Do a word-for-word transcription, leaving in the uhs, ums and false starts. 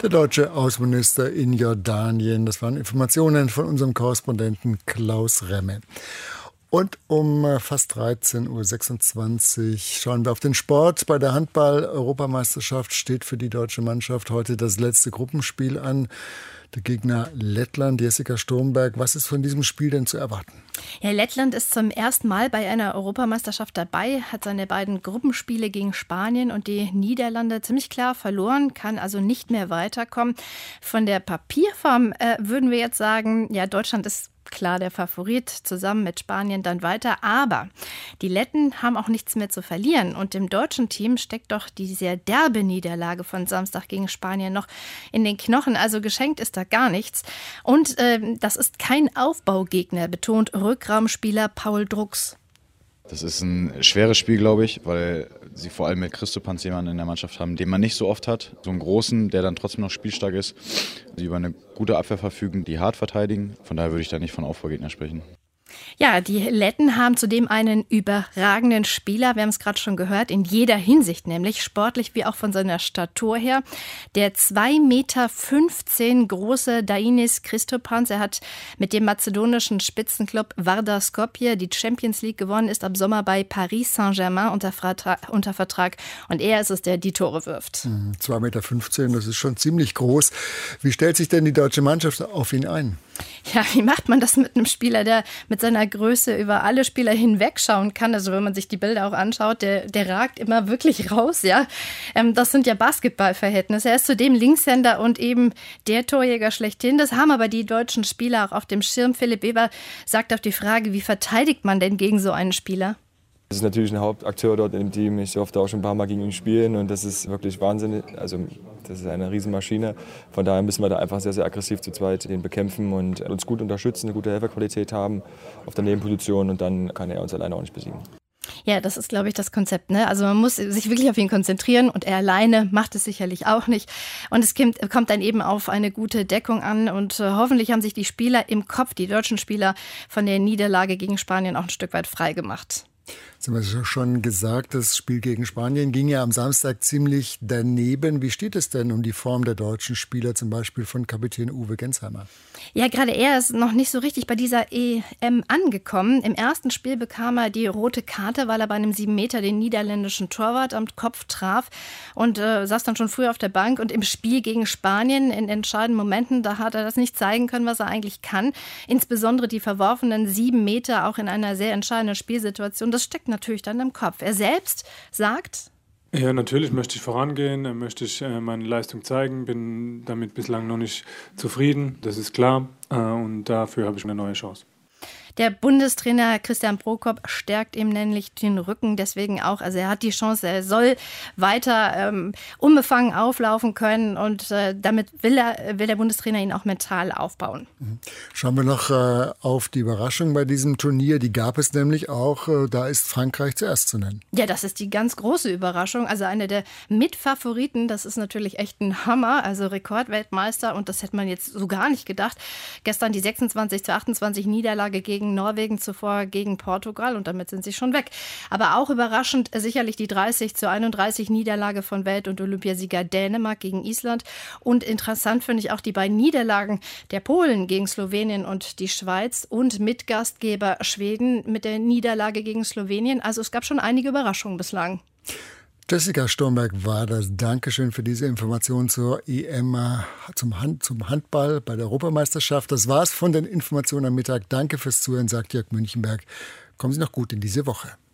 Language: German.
der deutsche Außenminister in Jordanien. Das waren Informationen von unserem Korrespondenten Klaus Remme. Und um fast dreizehn Uhr sechsundzwanzig schauen wir auf den Sport. Bei der Handball-Europameisterschaft steht für die deutsche Mannschaft heute das letzte Gruppenspiel an. Der Gegner Lettland, Jessica Sturmberg. Was ist von diesem Spiel denn zu erwarten? Ja, Lettland ist zum ersten Mal bei einer Europameisterschaft dabei, hat seine beiden Gruppenspiele gegen Spanien und die Niederlande ziemlich klar verloren, kann also nicht mehr weiterkommen. Von der Papierform äh, würden wir jetzt sagen, ja, Deutschland ist klar der Favorit, zusammen mit Spanien dann weiter. Aber die Letten haben auch nichts mehr zu verlieren. Und dem deutschen Team steckt doch die sehr derbe Niederlage von Samstag gegen Spanien noch in den Knochen. Also geschenkt ist da gar nichts. Und äh, das ist kein Aufbaugegner, betont Rückraumspieler Paul Drucks. Das ist ein schweres Spiel, glaube ich, weil sie vor allem mit Kristopanz jemanden in der Mannschaft haben, den man nicht so oft hat. So einen Großen, der dann trotzdem noch spielstark ist, die über eine gute Abwehr verfügen, die hart verteidigen. Von daher würde ich da nicht von Aufbaugegner sprechen. Ja, die Letten haben zudem einen überragenden Spieler, wir haben es gerade schon gehört, in jeder Hinsicht, nämlich sportlich wie auch von seiner Statur her. Der zwei Meter fünfzehn große Dainis Kristopanz, er hat mit dem mazedonischen Spitzenklub Vardar Skopje die Champions League gewonnen, ist ab Sommer bei Paris Saint-Germain unter, unter Vertrag und er ist es, der die Tore wirft. zwei Meter fünfzehn, das ist schon ziemlich groß. Wie stellt sich denn die deutsche Mannschaft auf ihn ein? Ja, wie macht man das mit einem Spieler, der mit seiner Größe über alle Spieler hinwegschauen kann? Also wenn man sich die Bilder auch anschaut, der, der ragt immer wirklich raus, ja. Ähm, das sind ja Basketballverhältnisse. Er ist zudem Linkshänder und eben der Torjäger schlechthin. Das haben aber die deutschen Spieler auch auf dem Schirm. Philipp Weber sagt auf die Frage, wie verteidigt man denn gegen so einen Spieler? Das ist natürlich ein Hauptakteur dort im Team. Ich durfte auch schon ein paar Mal gegen ihn spielen und das ist wirklich Wahnsinn. Also das ist eine Riesenmaschine. Von daher müssen wir da einfach sehr, sehr aggressiv zu zweit den bekämpfen und uns gut unterstützen, eine gute Helferqualität haben auf der Nebenposition und dann kann er uns alleine auch nicht besiegen. Ja, das ist, glaube ich, das Konzept, ne? Also man muss sich wirklich auf ihn konzentrieren und er alleine macht es sicherlich auch nicht. Und es kommt dann eben auf eine gute Deckung an und äh, hoffentlich haben sich die Spieler im Kopf, die deutschen Spieler, von der Niederlage gegen Spanien auch ein Stück weit frei gemacht. Jetzt haben wir schon gesagt, das Spiel gegen Spanien ging ja am Samstag ziemlich daneben. Wie steht es denn um die Form der deutschen Spieler, zum Beispiel von Kapitän Uwe Gensheimer? Ja, gerade er ist noch nicht so richtig bei dieser E M angekommen. Im ersten Spiel bekam er die rote Karte, weil er bei einem sieben Meter den niederländischen Torwart am Kopf traf und äh, saß dann schon früh auf der Bank. Und im Spiel gegen Spanien in entscheidenden Momenten, da hat er das nicht zeigen können, was er eigentlich kann. Insbesondere die verworfenen sieben Meter, auch in einer sehr entscheidenden Spielsituation. Das steckt natürlich dann im Kopf. Er selbst sagt: Ja, natürlich möchte ich vorangehen, möchte ich meine Leistung zeigen, bin damit bislang noch nicht zufrieden, das ist klar, und dafür habe ich eine neue Chance. Der Bundestrainer Christian Prokop stärkt ihm nämlich den Rücken, deswegen auch, also er hat die Chance, er soll weiter ähm, unbefangen auflaufen können und äh, damit will, er, will der Bundestrainer ihn auch mental aufbauen. Schauen wir noch äh, auf die Überraschung bei diesem Turnier, die gab es nämlich auch, äh, da ist Frankreich zuerst zu nennen. Ja, das ist die ganz große Überraschung, also eine der Mitfavoriten, das ist natürlich echt ein Hammer, also Rekordweltmeister und das hätte man jetzt so gar nicht gedacht. Gestern die sechsundzwanzig zu achtundzwanzig Niederlage gegen Norwegen, zuvor gegen Portugal und damit sind sie schon weg. Aber auch überraschend sicherlich die dreißig zu einunddreißig Niederlage von Welt- und Olympiasieger Dänemark gegen Island. Und interessant finde ich auch die beiden Niederlagen der Polen gegen Slowenien und die Schweiz und Mitgastgeber Schweden mit der Niederlage gegen Slowenien. Also es gab schon einige Überraschungen bislang. Jessica Sturmberg war das. Dankeschön für diese Information zur E M, zum, Hand, zum Handball bei der Europameisterschaft. Das war's von den Informationen am Mittag. Danke fürs Zuhören, sagt Jörg Münchenberg. Kommen Sie noch gut in diese Woche.